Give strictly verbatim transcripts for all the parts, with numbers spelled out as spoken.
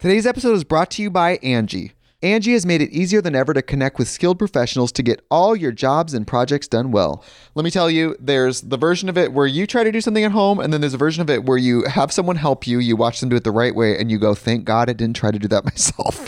Today's episode is brought to you by Angie. Angie has made it easier than ever to connect with skilled professionals to get all your jobs and projects done well. Let me tell you, there's the version of it where you try to do something at home, and then there's a version of it where you have someone help you, you watch them do it the right way, and you go, thank God I didn't try to do that myself.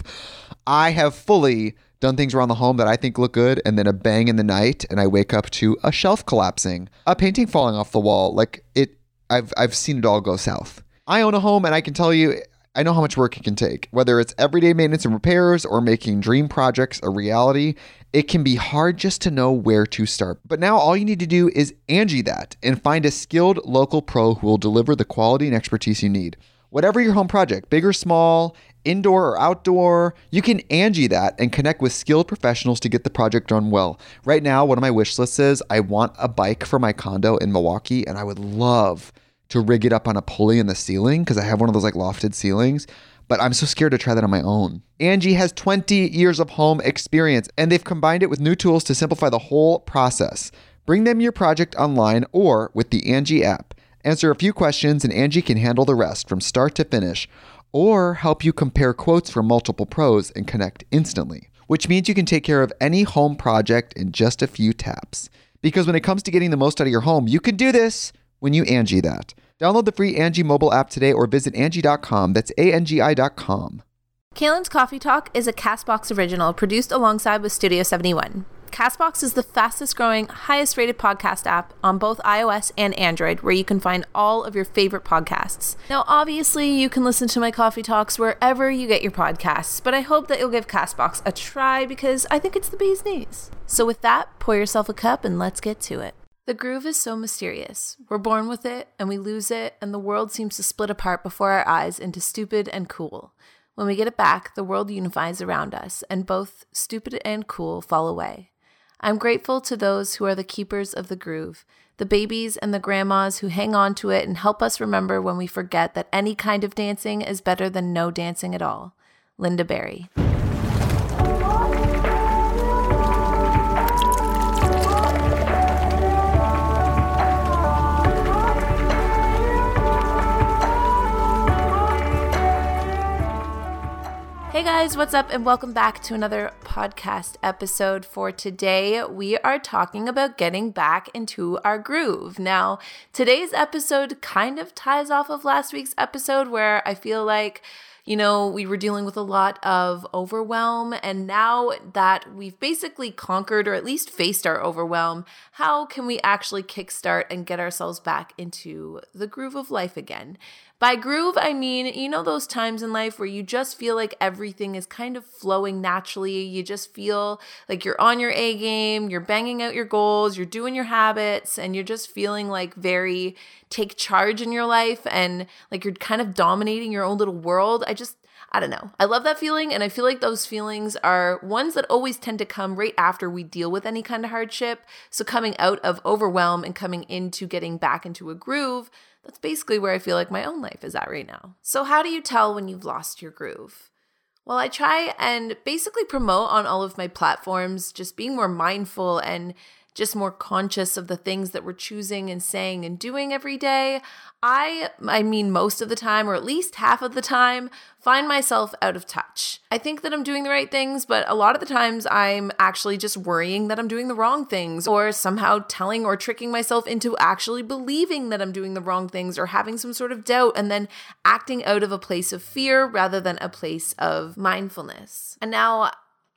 I have fully done things around the home that I think look good, and then a bang in the night, and I wake up to a shelf collapsing, a painting falling off the wall. Like it, I've I've seen it all go south. I own a home, and I can tell you, I know how much work it can take. Whether it's everyday maintenance and repairs or making dream projects a reality, it can be hard just to know where to start. But now all you need to do is Angie that and find a skilled local pro who will deliver the quality and expertise you need. Whatever your home project, big or small, indoor or outdoor, you can Angie that and connect with skilled professionals to get the project done well. Right now, one of my wish lists is I want a bike for my condo in Milwaukee, and I would love to rig it up on a pulley in the ceiling because I have one of those like lofted ceilings, but I'm so scared to try that on my own. Angie has twenty years of home experience, and they've combined it with new tools to simplify the whole process. Bring them your project online or with the Angie app. Answer a few questions and Angie can handle the rest from start to finish, or help you compare quotes from multiple pros and connect instantly, which means you can take care of any home project in just a few taps. Because when it comes to getting the most out of your home, you can do this when you Angie that. Download the free Angie mobile app today or visit Angie dot com. That's A N G I dot com. Kaylin's Coffee Talk is a CastBox original produced alongside with Studio seventy-one. CastBox is the fastest growing, highest rated podcast app on both iOS and Android, where you can find all of your favorite podcasts. Now, obviously, you can listen to my Coffee Talks wherever you get your podcasts, but I hope that you'll give CastBox a try because I think it's the bee's knees. So with that, pour yourself a cup and let's get to it. The groove is so mysterious. We're born with it, and we lose it, and the world seems to split apart before our eyes into stupid and cool. When we get it back, the world unifies around us, and both stupid and cool fall away. I'm grateful to those who are the keepers of the groove, the babies and the grandmas who hang on to it and help us remember when we forget that any kind of dancing is better than no dancing at all. Linda Berry. Hey guys, what's up and welcome back to another podcast episode. For today, we are talking about getting back into our groove. Now, today's episode kind of ties off of last week's episode where I feel like, you know, we were dealing with a lot of overwhelm, and now that we've basically conquered or at least faced our overwhelm, how can we actually kickstart and get ourselves back into the groove of life again? By groove, I mean, you know those times in life where you just feel like everything is kind of flowing naturally. You just feel like you're on your A game, you're banging out your goals, you're doing your habits, and you're just feeling like very take charge in your life and like you're kind of dominating your own little world. I just, I don't know. I love that feeling, and I feel like those feelings are ones that always tend to come right after we deal with any kind of hardship. So coming out of overwhelm and coming into getting back into a groove, that's basically where I feel like my own life is at right now. So how do you tell when you've lost your groove? Well, I try and basically promote on all of my platforms, just being more mindful and just more conscious of the things that we're choosing and saying and doing every day. I, I mean, most of the time, or at least half of the time, find myself out of touch. I think that I'm doing the right things, but a lot of the times I'm actually just worrying that I'm doing the wrong things, or somehow telling or tricking myself into actually believing that I'm doing the wrong things, or having some sort of doubt and then acting out of a place of fear rather than a place of mindfulness. And now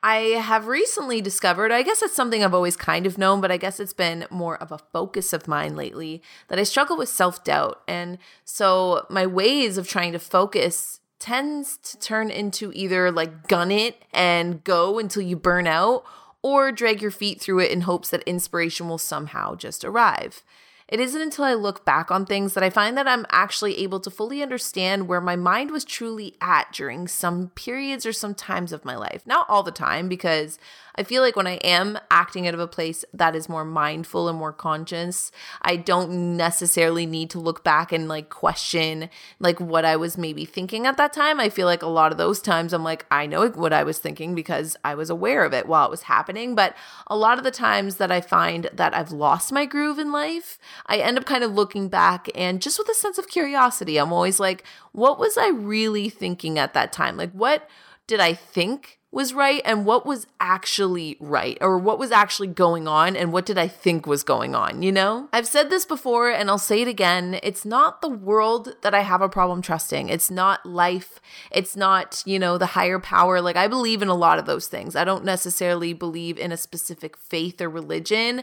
I have recently discovered, I guess it's something I've always kind of known, but I guess it's been more of a focus of mine lately, that I struggle with self-doubt. And so my ways of trying to focus tends to turn into either like gun it and go until you burn out, or drag your feet through it in hopes that inspiration will somehow just arrive. It isn't until I look back on things that I find that I'm actually able to fully understand where my mind was truly at during some periods or some times of my life. Not all the time, because I feel like when I am acting out of a place that is more mindful and more conscious, I don't necessarily need to look back and like question like what I was maybe thinking at that time. I feel like a lot of those times I'm like, I know what I was thinking because I was aware of it while it was happening. But a lot of the times that I find that I've lost my groove in life, I end up kind of looking back and just with a sense of curiosity, I'm always like, what was I really thinking at that time? Like, what did I think was right and what was actually right, or what was actually going on and what did I think was going on, you know? I've said this before and I'll say it again. It's not the world that I have a problem trusting. It's not life. It's not, you know, the higher power. Like, I believe in a lot of those things. I don't necessarily believe in a specific faith or religion.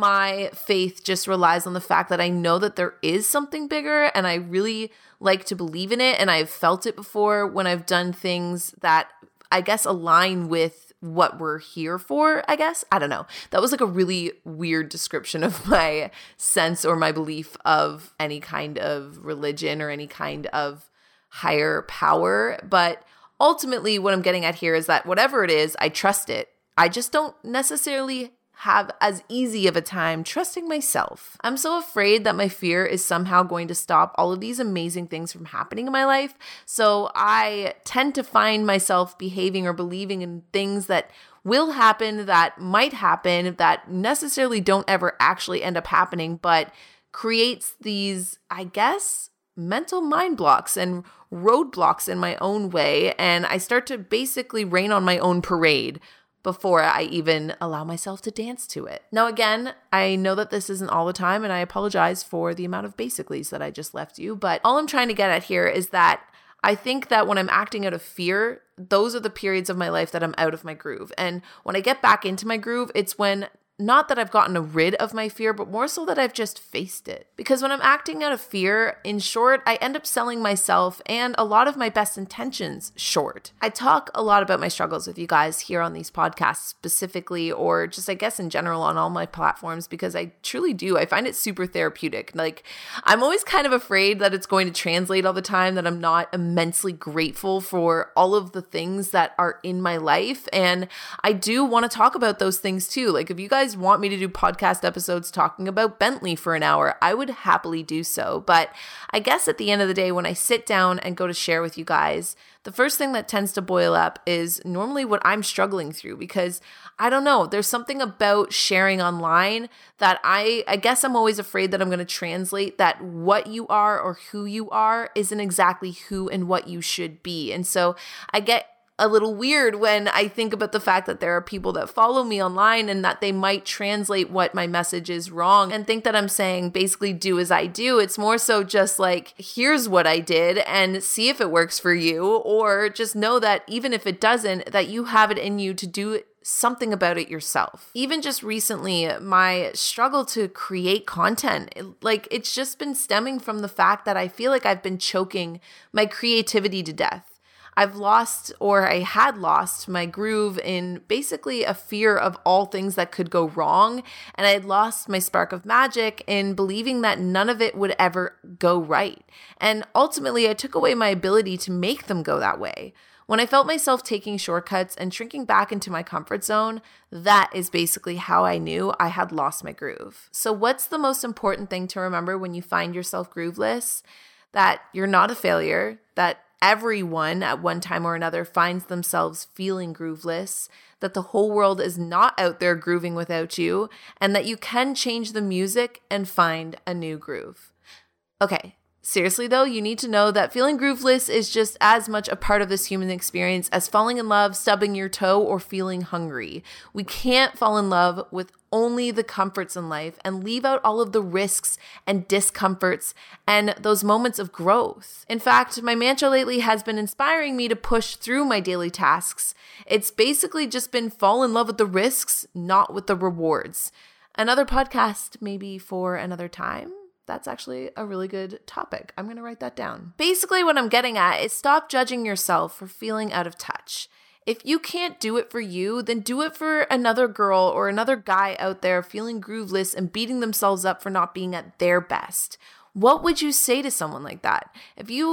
My faith just relies on the fact that I know that there is something bigger and I really like to believe in it. And I've felt it before when I've done things that I guess align with what we're here for, I guess. I don't know. That was like a really weird description of my sense or my belief of any kind of religion or any kind of higher power. But ultimately what I'm getting at here is that whatever it is, I trust it. I just don't necessarily have as easy of a time trusting myself. I'm so afraid that my fear is somehow going to stop all of these amazing things from happening in my life. So I tend to find myself behaving or believing in things that will happen, that might happen, that necessarily don't ever actually end up happening, but creates these, I guess, mental mind blocks and roadblocks in my own way. And I start to basically rain on my own parade before I even allow myself to dance to it. Now, again, I know that this isn't all the time, and I apologize for the amount of basicallys that I just left you, but all I'm trying to get at here is that I think that when I'm acting out of fear, those are the periods of my life that I'm out of my groove. And when I get back into my groove, it's when not that I've gotten rid of my fear, but more so that I've just faced it. Because when I'm acting out of fear, in short, I end up selling myself and a lot of my best intentions short. I talk a lot about my struggles with you guys here on these podcasts specifically, or just I guess in general on all my platforms, because I truly do. I find it super therapeutic. Like, I'm always kind of afraid that it's going to translate all the time, that I'm not immensely grateful for all of the things that are in my life. And I do want to talk about those things too. Like, if you guys want me to do podcast episodes talking about Bentley for an hour, I would happily do so. But I guess at the end of the day, when I sit down and go to share with you guys, the first thing that tends to boil up is normally what I'm struggling through, because I don't know, there's something about sharing online that I, I guess I'm always afraid that I'm going to translate that what you are or who you are isn't exactly who and what you should be. And so I get a little weird when I think about the fact that there are people that follow me online and that they might translate what my message is wrong and think that I'm saying basically do as I do. It's more so just like, here's what I did and see if it works for you, or just know that even if it doesn't, that you have it in you to do something about it yourself. Even just recently, my struggle to create content, like it's just been stemming from the fact that I feel like I've been choking my creativity to death. I've lost, or I had lost, my groove in basically a fear of all things that could go wrong. And I had lost my spark of magic in believing that none of it would ever go right. And ultimately, I took away my ability to make them go that way. When I felt myself taking shortcuts and shrinking back into my comfort zone, that is basically how I knew I had lost my groove. So what's the most important thing to remember when you find yourself grooveless? That you're not a failure, that everyone at one time or another finds themselves feeling grooveless, that the whole world is not out there grooving without you, and that you can change the music and find a new groove. Okay, seriously though, you need to know that feeling grooveless is just as much a part of this human experience as falling in love, stubbing your toe, or feeling hungry. We can't fall in love with only the comforts in life and leave out all of the risks and discomforts and those moments of growth. In fact, my mantra lately has been inspiring me to push through my daily tasks. It's basically just been fall in love with the risks, not with the rewards. Another podcast maybe for another time. That's actually a really good topic. I'm going to write that down. Basically, what I'm getting at is stop judging yourself for feeling out of touch. If you can't do it for you, then do it for another girl or another guy out there feeling grooveless and beating themselves up for not being at their best. What would you say to someone like that? If you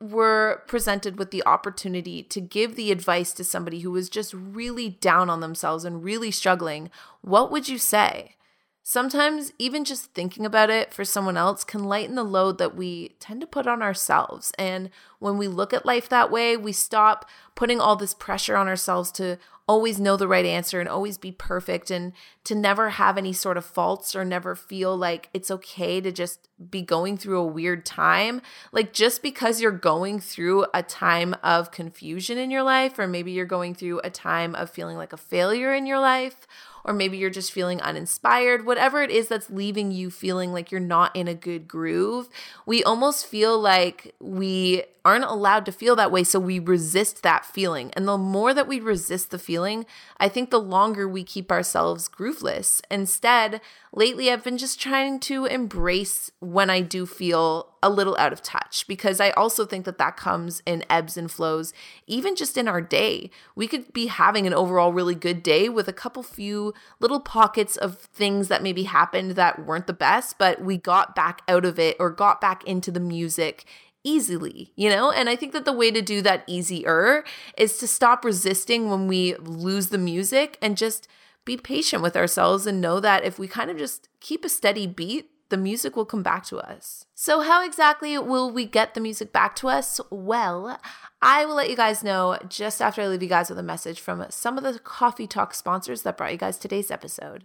were presented with the opportunity to give the advice to somebody who was just really down on themselves and really struggling, what would you say? Sometimes even just thinking about it for someone else can lighten the load that we tend to put on ourselves. And when we look at life that way, we stop putting all this pressure on ourselves to always know the right answer and always be perfect and to never have any sort of faults or never feel like it's okay to just be going through a weird time. Like just because you're going through a time of confusion in your life, or maybe you're going through a time of feeling like a failure in your life, or maybe you're just feeling uninspired, whatever it is that's leaving you feeling like you're not in a good groove, we almost feel like we aren't allowed to feel that way, so we resist that feeling. And the more that we resist the feeling, I think the longer we keep ourselves grooveless. Instead, lately I've been just trying to embrace when I do feel a little out of touch, because I also think that that comes in ebbs and flows, even just in our day. We could be having an overall really good day with a couple few little pockets of things that maybe happened that weren't the best, but we got back out of it or got back into the music easily, you know? And I think that the way to do that easier is to stop resisting when we lose the music and just be patient with ourselves and know that if we kind of just keep a steady beat, the music will come back to us. So how exactly will we get the music back to us? Well, I will let you guys know just after I leave you guys with a message from some of the Coffee Talk sponsors that brought you guys today's episode.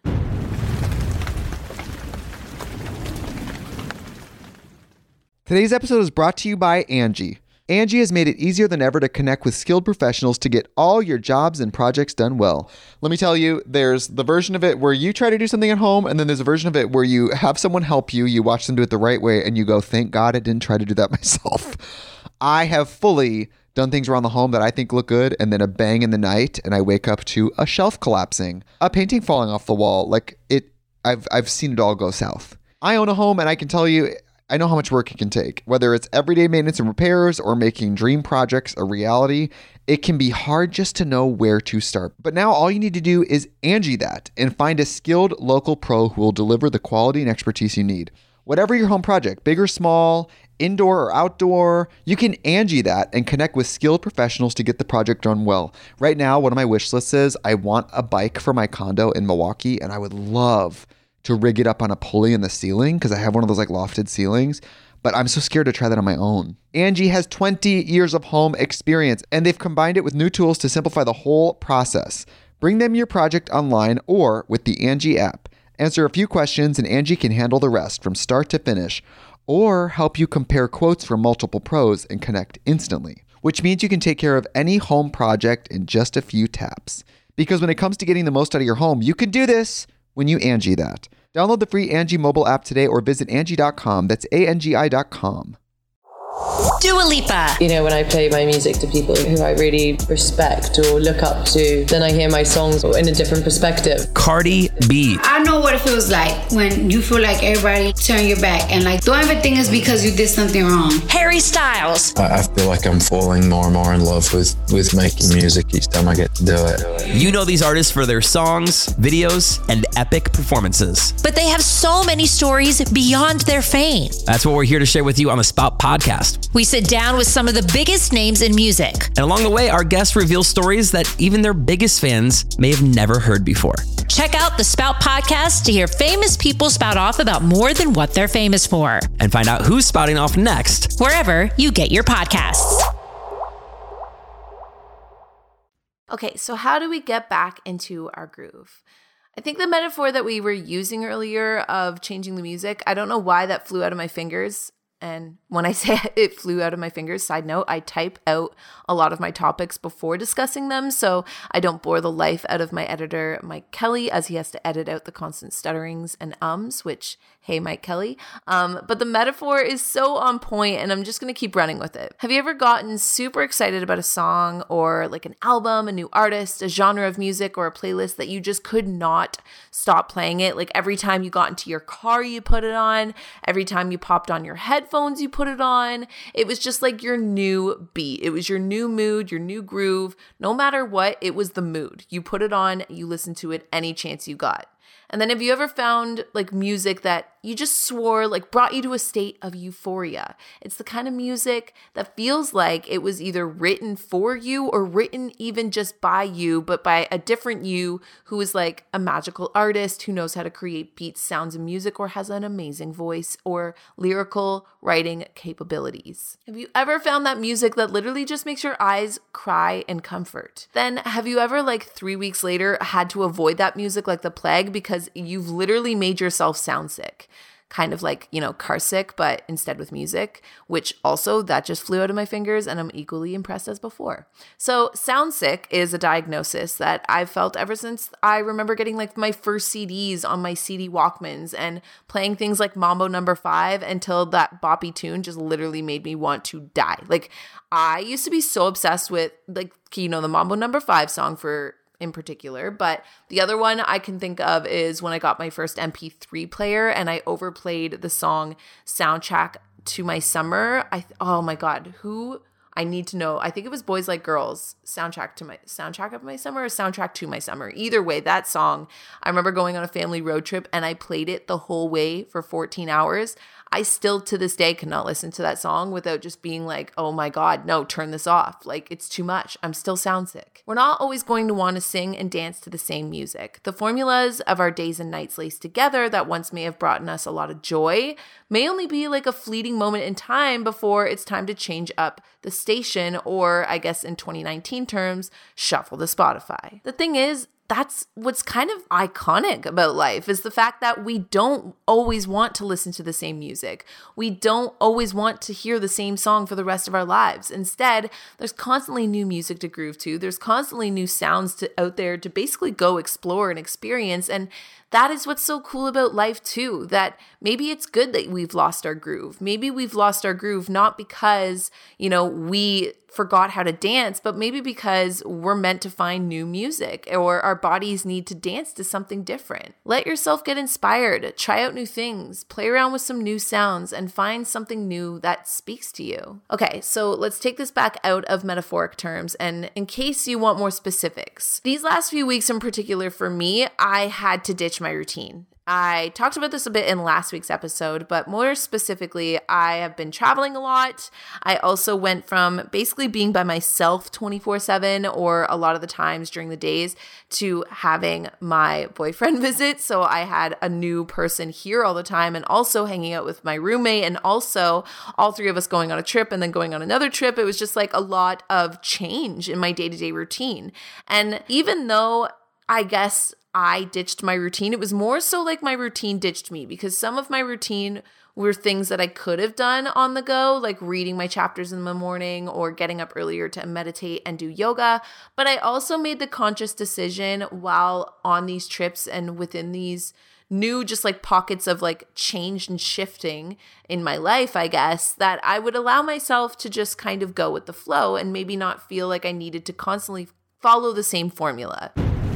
Today's episode is brought to you by Angie. Angie has made it easier than ever to connect with skilled professionals to get all your jobs and projects done well. Let me tell you, there's the version of it where you try to do something at home, and then there's a version of it where you have someone help you, you watch them do it the right way, and you go, thank God I didn't try to do that myself. I have fully done things around the home that I think look good, and then a bang in the night, and I wake up to a shelf collapsing, a painting falling off the wall. Like it, I've I've seen it all go south. I own a home, and I can tell you, I know how much work it can take. Whether it's everyday maintenance and repairs or making dream projects a reality, it can be hard just to know where to start. But now all you need to do is Angie that and find a skilled local pro who will deliver the quality and expertise you need. Whatever your home project, big or small, indoor or outdoor, you can Angie that and connect with skilled professionals to get the project done well. Right now, one of my wish lists is I want a bike for my condo in Milwaukee, and I would love to rig it up on a pulley in the ceiling because I have one of those like lofted ceilings, but I'm so scared to try that on my own. Angie has twenty years of home experience, and they've combined it with new tools to simplify the whole process. Bring them your project online or with the Angie app. Answer a few questions and Angie can handle the rest from start to finish, or help you compare quotes from multiple pros and connect instantly, which means you can take care of any home project in just a few taps. Because when it comes to getting the most out of your home, you can do this when you Angie that. Download the free Angie mobile app today or visit Angie dot com. That's A N G I dot com. Dua Lipa. You know, when I play my music to people who I really respect or look up to, then I hear my songs in a different perspective. Cardi B. I know what it feels like when you feel like everybody turn your back and like don't ever think it's because you did something wrong. Harry Styles. I feel like I'm falling more and more in love with, with making music each time I get to do it. You know these artists for their songs, videos, and epic performances. But they have so many stories beyond their fame. That's what we're here to share with you on the Spout Podcast. We sit down with some of the biggest names in music. And along the way, our guests reveal stories that even their biggest fans may have never heard before. Check out the Spout Podcast to hear famous people spout off about more than what they're famous for. And find out who's spouting off next, wherever you get your podcasts. Okay, so how do we get back into our groove? I think the metaphor that we were using earlier of changing the music, I don't know why that flew out of my fingers. And when I say it flew out of my fingers, side note, I type out a lot of my topics before discussing them, so I don't bore the life out of my editor, Mike Kelly, as he has to edit out the constant stutterings and ums, which, hey, Mike Kelly. Um, but the metaphor is so on point, and I'm just going to keep running with it. Have you ever gotten super excited about a song or like an album, a new artist, a genre of music, or a playlist that you just could not stop playing it? Like every time you got into your car, you put it on. Every time you popped on your headphones, you put it on. It was just like your new beat. It was your new mood, your new groove. No matter what, it was the mood. You put it on, you listen to it any chance you got. And then have you ever found like music that you just swore, like brought you to a state of euphoria. It's the kind of music that feels like it was either written for you or written even just by you, but by a different you who is like a magical artist who knows how to create beats, sounds, and music, or has an amazing voice or lyrical writing capabilities. Have you ever found that music that literally just makes your eyes cry in comfort? Then have you ever like three weeks later had to avoid that music like the plague because you've literally made yourself sound sick? Kind of like, you know, car sick, but instead with music, which also that just flew out of my fingers and I'm equally impressed as before. So sound sick is a diagnosis that I've felt ever since I remember getting like my first C Ds on my C D Walkmans and playing things like Mambo Number Five until that boppy tune just literally made me want to die. Like I used to be so obsessed with like, you know, the Mambo Number Five song for in particular, but the other one I can think of is when I got my first M P three player and I overplayed the song Soundtrack to My Summer. I oh my god, who I need to know. I think it was Boys Like Girls, soundtrack to my soundtrack of my summer or soundtrack to my summer. Either way, that song, I remember going on a family road trip and I played it the whole way for fourteen hours. I still to this day cannot listen to that song without just being like, oh my God, no, turn this off. Like it's too much. I'm still sound sick. We're not always going to want to sing and dance to the same music. The formulas of our days and nights laced together that once may have brought us a lot of joy may only be like a fleeting moment in time before it's time to change up the station, or I guess in twenty nineteen terms, shuffle the Spotify. The thing is, that's what's kind of iconic about life is the fact that we don't always want to listen to the same music. We don't always want to hear the same song for the rest of our lives. Instead, there's constantly new music to groove to. There's constantly new sounds to, out there to basically go explore and experience. And that is what's so cool about life too, that maybe it's good that we've lost our groove. Maybe we've lost our groove not because, you know, we forgot how to dance, but maybe because we're meant to find new music or our bodies need to dance to something different. Let yourself get inspired, try out new things, play around with some new sounds, and find something new that speaks to you. Okay, so let's take this back out of metaphoric terms, and in case you want more specifics, these last few weeks in particular for me, I had to ditch my routine. I talked about this a bit in last week's episode, but more specifically, I have been traveling a lot. I also went from basically being by myself twenty-four seven or a lot of the times during the days to having my boyfriend visit. So I had a new person here all the time and also hanging out with my roommate and also all three of us going on a trip and then going on another trip. It was just like a lot of change in my day-to-day routine. And even though I guess I ditched my routine, it was more so like my routine ditched me, because some of my routine were things that I could have done on the go, like reading my chapters in the morning or getting up earlier to meditate and do yoga. But I also made the conscious decision while on these trips and within these new just like pockets of like change and shifting in my life, I guess, that I would allow myself to just kind of go with the flow and maybe not feel like I needed to constantly follow the same formula.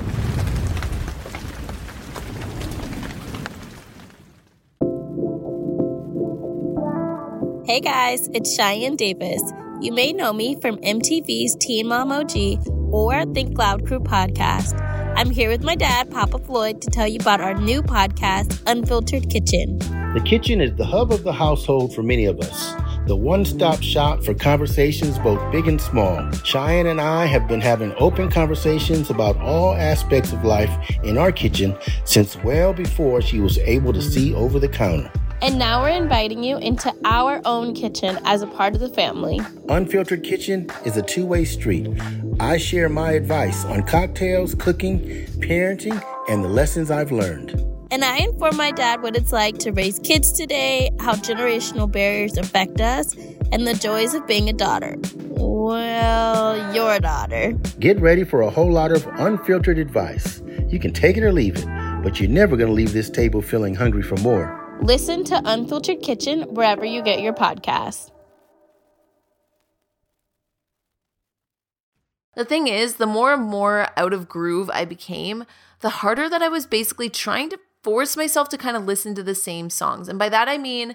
Hey guys, it's Cheyenne Davis. You may know me from M T V's Teen Mom O G or Think Loud Crew podcast. I'm here with my dad, Papa Floyd, to tell you about our new podcast, Unfiltered Kitchen. The kitchen is the hub of the household for many of us. The one-stop shop for conversations both big and small. Cheyenne and I have been having open conversations about all aspects of life in our kitchen since well before she was able to see over the counter. And now we're inviting you into our own kitchen as a part of the family. Unfiltered Kitchen is a two-way street. I share my advice on cocktails, cooking, parenting, and the lessons I've learned. And I inform my dad what it's like to raise kids today, how generational barriers affect us, and the joys of being a daughter. Well, your daughter. Get ready for a whole lot of unfiltered advice. You can take it or leave it, but you're never going to leave this table feeling hungry for more. Listen to Unfiltered Kitchen wherever you get your podcasts. The thing is, the more and more out of groove I became, the harder that I was basically trying to force myself to kind of listen to the same songs. And by that I mean,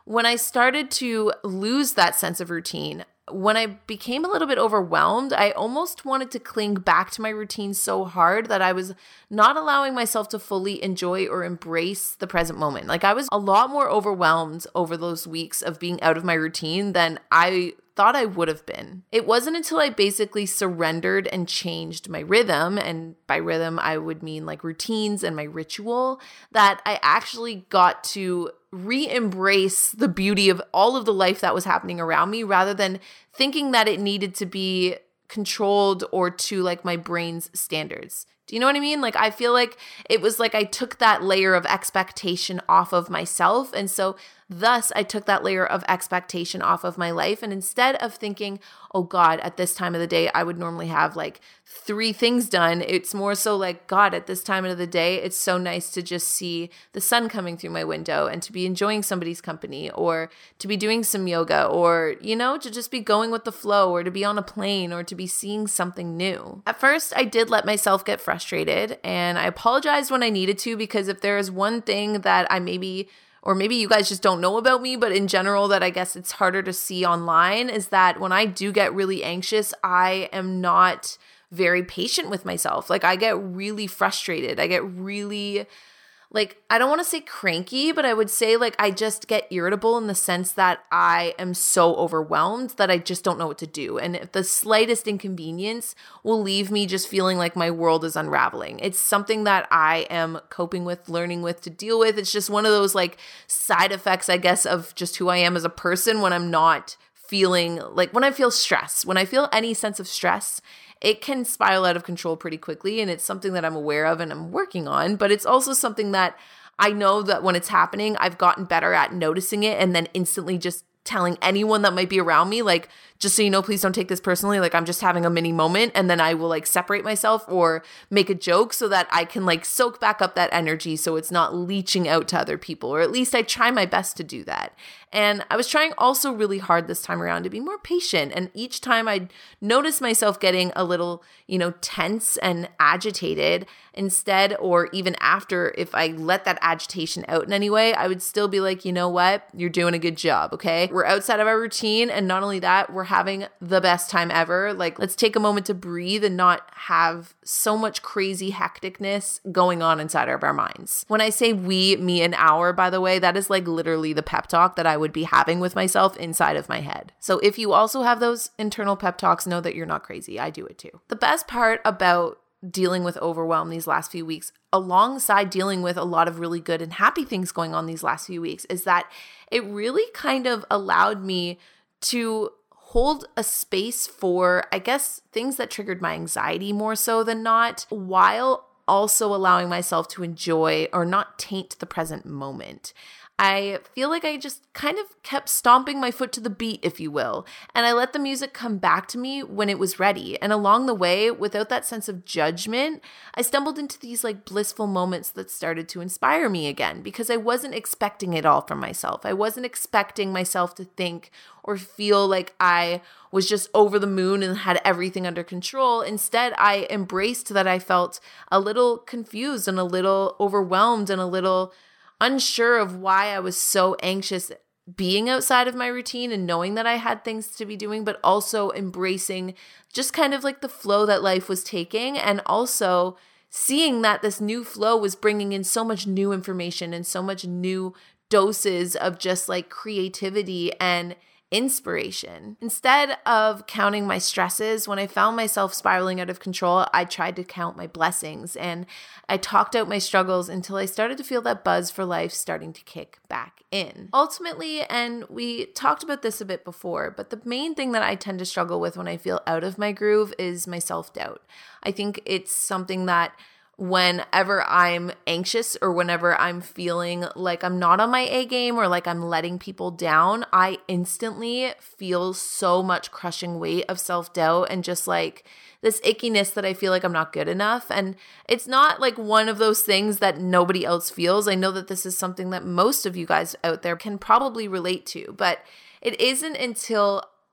when I started to lose that sense of routine, when I became a little bit overwhelmed, I almost wanted to cling back to my routine so hard that I was not allowing myself to fully enjoy or embrace the present moment. Like, I was a lot more overwhelmed over those weeks of being out of my routine than I thought I would have been. It wasn't until I basically surrendered and changed my rhythm, and by rhythm, I would mean like routines and my ritual, that I actually got to re-embrace the beauty of all of the life that was happening around me, rather than thinking that it needed to be controlled or to like my brain's standards. Do you know what I mean? Like, I feel like it was like I took that layer of expectation off of myself. And so thus I took that layer of expectation off of my life. And instead of thinking, oh God, at this time of the day, I would normally have like three things done. It's more so like, God, at this time of the day, it's so nice to just see the sun coming through my window and to be enjoying somebody's company, or to be doing some yoga, or, you know, to just be going with the flow, or to be on a plane, or to be seeing something new. At first, I did let myself get frustrated, and I apologized when I needed to, because if there is one thing that I maybe or maybe you guys just don't know about me, but in general that I guess it's harder to see online, is that when I do get really anxious, I am not very patient with myself. Like, I get really frustrated. I get really, like, I don't want to say cranky, but I would say like I just get irritable in the sense that I am so overwhelmed that I just don't know what to do. And if the slightest inconvenience will leave me just feeling like my world is unraveling. It's something that I am coping with, learning with, to deal with. It's just one of those like side effects, I guess, of just who I am as a person when I'm not feeling like, when I feel stress, when I feel any sense of stress, it can spiral out of control pretty quickly. And it's something that I'm aware of and I'm working on, but it's also something that I know that when it's happening, I've gotten better at noticing it and then instantly just telling anyone that might be around me, like, just so you know, please don't take this personally. Like, I'm just having a mini moment. And then I will like separate myself or make a joke so that I can like soak back up that energy so it's not leaching out to other people, or at least I try my best to do that. And I was trying also really hard this time around to be more patient. And each time I'd notice myself getting a little, you know, tense and agitated, instead, or even after, if I let that agitation out in any way, I would still be like, you know what? You're doing a good job, okay? We're outside of our routine. And not only that, we're having the best time ever. Like, let's take a moment to breathe and not have so much crazy hecticness going on inside of our minds. When I say we, me, and our, by the way, that is like literally the pep talk that I would be having with myself inside of my head. So if you also have those internal pep talks, know that you're not crazy. I do it too. The best part about dealing with overwhelm these last few weeks, alongside dealing with a lot of really good and happy things going on these last few weeks, is that it really kind of allowed me to hold a space for, I guess, things that triggered my anxiety more so than not, while also allowing myself to enjoy or not taint the present moment. I feel like I just kind of kept stomping my foot to the beat, if you will, and I let the music come back to me when it was ready. And along the way, without that sense of judgment, I stumbled into these like blissful moments that started to inspire me again, because I wasn't expecting it all from myself. I wasn't expecting myself to think or feel like I was just over the moon and had everything under control. Instead, I embraced that I felt a little confused and a little overwhelmed and a little unsure of why I was so anxious being outside of my routine and knowing that I had things to be doing, but also embracing just kind of like the flow that life was taking, and also seeing that this new flow was bringing in so much new information and so much new doses of just like creativity and inspiration. Instead of counting my stresses, when I found myself spiraling out of control, I tried to count my blessings, and I talked out my struggles until I started to feel that buzz for life starting to kick back in. Ultimately, and we talked about this a bit before, but the main thing that I tend to struggle with when I feel out of my groove is my self-doubt. I think it's something that whenever I'm anxious or whenever I'm feeling like I'm not on my A game or like I'm letting people down, I instantly feel so much crushing weight of self-doubt and just like this ickiness that I feel like I'm not good enough. And it's not like one of those things that nobody else feels. I know that this is something that most of you guys out there can probably relate to, but it isn't until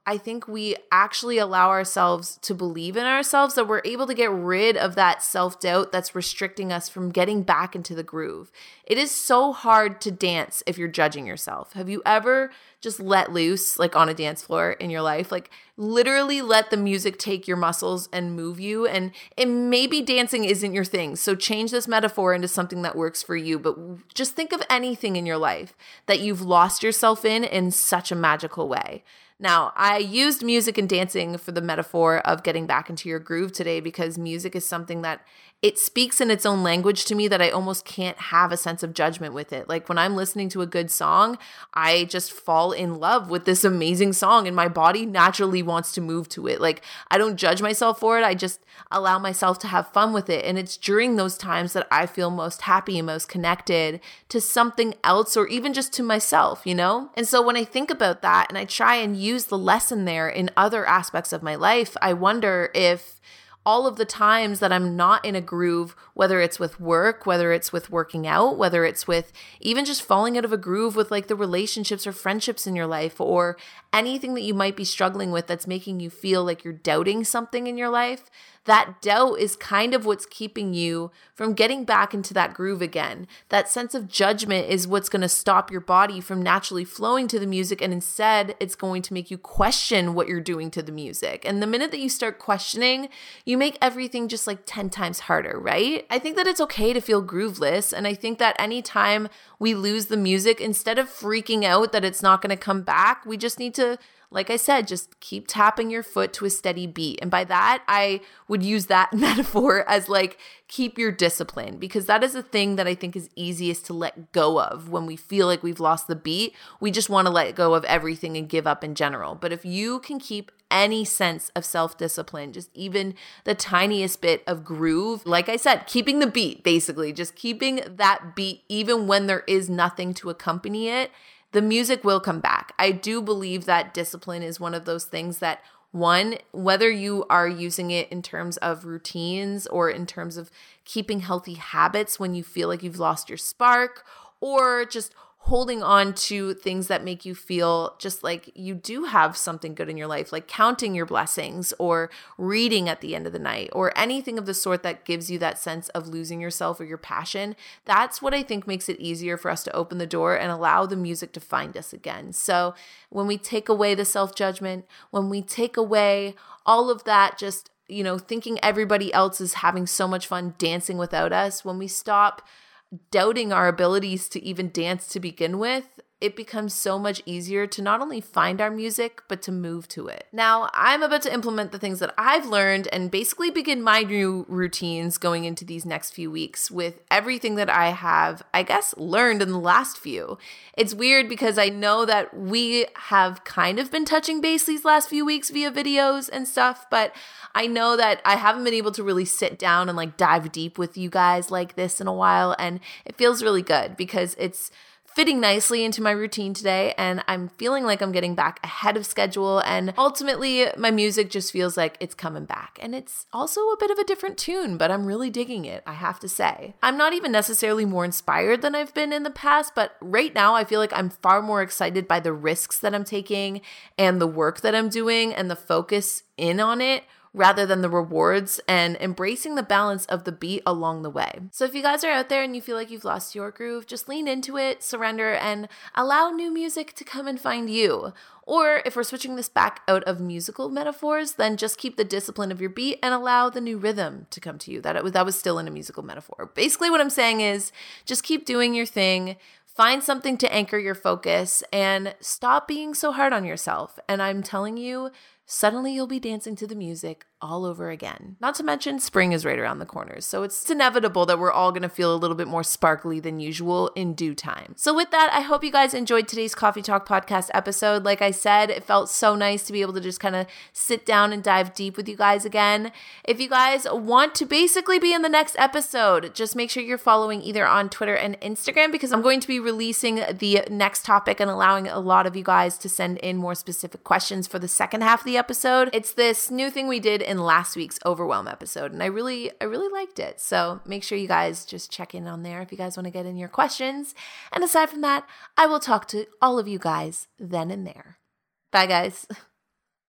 I think we actually allow ourselves to believe in ourselves, that we're able to get rid of that self-doubt that's restricting us from getting back into the groove. It is so hard to dance if you're judging yourself. Have you ever just let loose, like on a dance floor in your life? Like literally let the music take your muscles and move you. And, and maybe dancing isn't your thing. So change this metaphor into something that works for you. But just think of anything in your life that you've lost yourself in in such a magical way. Now, I used music and dancing for the metaphor of getting back into your groove today because music is something that it speaks in its own language to me that I almost can't have a sense of judgment with it. Like when I'm listening to a good song, I just fall in love with this amazing song and my body naturally wants to move to it. Like I don't judge myself for it. I just allow myself to have fun with it. And it's during those times that I feel most happy and most connected to something else or even just to myself, you know? And so when I think about that and I try and use the lesson there in other aspects of my life, I wonder if all of the times that I'm not in a groove, whether it's with work, whether it's with working out, whether it's with even just falling out of a groove with like the relationships or friendships in your life or anything that you might be struggling with that's making you feel like you're doubting something in your life, that doubt is kind of what's keeping you from getting back into that groove again. That sense of judgment is what's going to stop your body from naturally flowing to the music, and instead it's going to make you question what you're doing to the music. And the minute that you start questioning, you make everything just like ten times harder, right? I think that it's okay to feel grooveless, and I think that anytime we lose the music, instead of freaking out that it's not going to come back, we just need to, like I said, just keep tapping your foot to a steady beat. And by that, I would use that metaphor as like, keep your discipline, because that is a thing that I think is easiest to let go of when we feel like we've lost the beat. We just want to let go of everything and give up in general. But if you can keep any sense of self-discipline, just even the tiniest bit of groove, like I said, keeping the beat, basically, just keeping that beat even when there is nothing to accompany it, the music will come back. I do believe that discipline is one of those things that, one, whether you are using it in terms of routines or in terms of keeping healthy habits when you feel like you've lost your spark, or just holding on to things that make you feel just like you do have something good in your life, like counting your blessings or reading at the end of the night or anything of the sort that gives you that sense of losing yourself or your passion. That's what I think makes it easier for us to open the door and allow the music to find us again. So when we take away the self-judgment, when we take away all of that, just, you know, thinking everybody else is having so much fun dancing without us, when we stop doubting our abilities to even dance to begin with, it becomes so much easier to not only find our music, but to move to it. Now, I'm about to implement the things that I've learned and basically begin my new routines going into these next few weeks with everything that I have, I guess, learned in the last few. It's weird because I know that we have kind of been touching base these last few weeks via videos and stuff, but I know that I haven't been able to really sit down and like dive deep with you guys like this in a while, and it feels really good because it's fitting nicely into my routine today, and I'm feeling like I'm getting back ahead of schedule, and ultimately my music just feels like it's coming back. And it's also a bit of a different tune, but I'm really digging it, I have to say. I'm not even necessarily more inspired than I've been in the past, but right now I feel like I'm far more excited by the risks that I'm taking and the work that I'm doing and the focus in on it, rather than the rewards, and embracing the balance of the beat along the way. So if you guys are out there and you feel like you've lost your groove, just lean into it, surrender, and allow new music to come and find you. Or if we're switching this back out of musical metaphors, then just keep the discipline of your beat and allow the new rhythm to come to you. That, that was still in a musical metaphor. Basically what I'm saying is just keep doing your thing, find something to anchor your focus, and stop being so hard on yourself. And I'm telling you, suddenly you'll be dancing to the music all over again. Not to mention spring is right around the corner, so it's inevitable that we're all going to feel a little bit more sparkly than usual in due time. So with that, I hope you guys enjoyed today's Coffee Talk podcast episode. Like I said, it felt so nice to be able to just kind of sit down and dive deep with you guys again. If you guys want to basically be in the next episode, just make sure you're following either on Twitter and Instagram, because I'm going to be releasing the next topic and allowing a lot of you guys to send in more specific questions for the second half of the episode. It's this new thing we did in last week's Overwhelm episode, and I really, I really liked it. So make sure you guys just check in on there if you guys want to get in your questions. And aside from that, I will talk to all of you guys then and there. Bye, guys.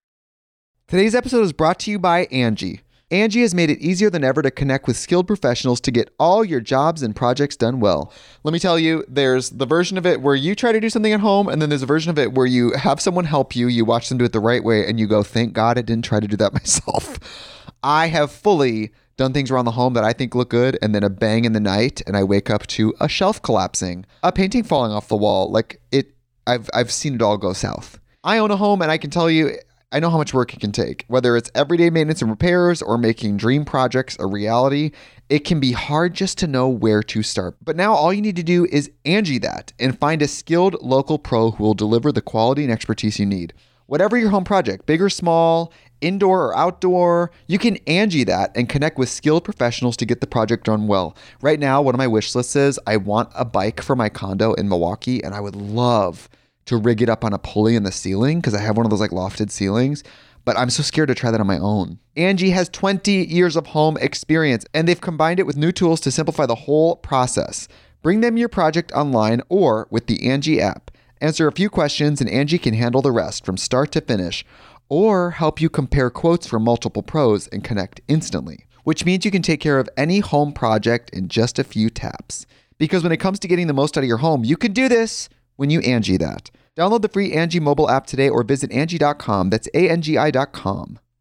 Today's episode is brought to you by Angie. Angie has made it easier than ever to connect with skilled professionals to get all your jobs and projects done well. Let me tell you, there's the version of it where you try to do something at home, and then there's a version of it where you have someone help you, you watch them do it the right way, and you go, thank God I didn't try to do that myself. I have fully done things around the home that I think look good, and then a bang in the night, and I wake up to a shelf collapsing, a painting falling off the wall. Like it, I've I've seen it all go south. I own a home, and I can tell you, I know how much work it can take. Whether it's everyday maintenance and repairs or making dream projects a reality, it can be hard just to know where to start. But now all you need to do is Angie that and find a skilled local pro who will deliver the quality and expertise you need. Whatever your home project, big or small, indoor or outdoor, you can Angie that and connect with skilled professionals to get the project done well. Right now, one of my wish lists is I want a bike for my condo in Milwaukee, and I would love to rig it up on a pulley in the ceiling because I have one of those like lofted ceilings, but I'm so scared to try that on my own. Angie has twenty years of home experience, and they've combined it with new tools to simplify the whole process. Bring them your project online or with the Angie app. Answer a few questions and Angie can handle the rest from start to finish, or help you compare quotes from multiple pros and connect instantly, which means you can take care of any home project in just a few taps. Because when it comes to getting the most out of your home, you can do this when you Angie that. Download the free Angie mobile app today or visit Angie dot com. That's A N G I dot com.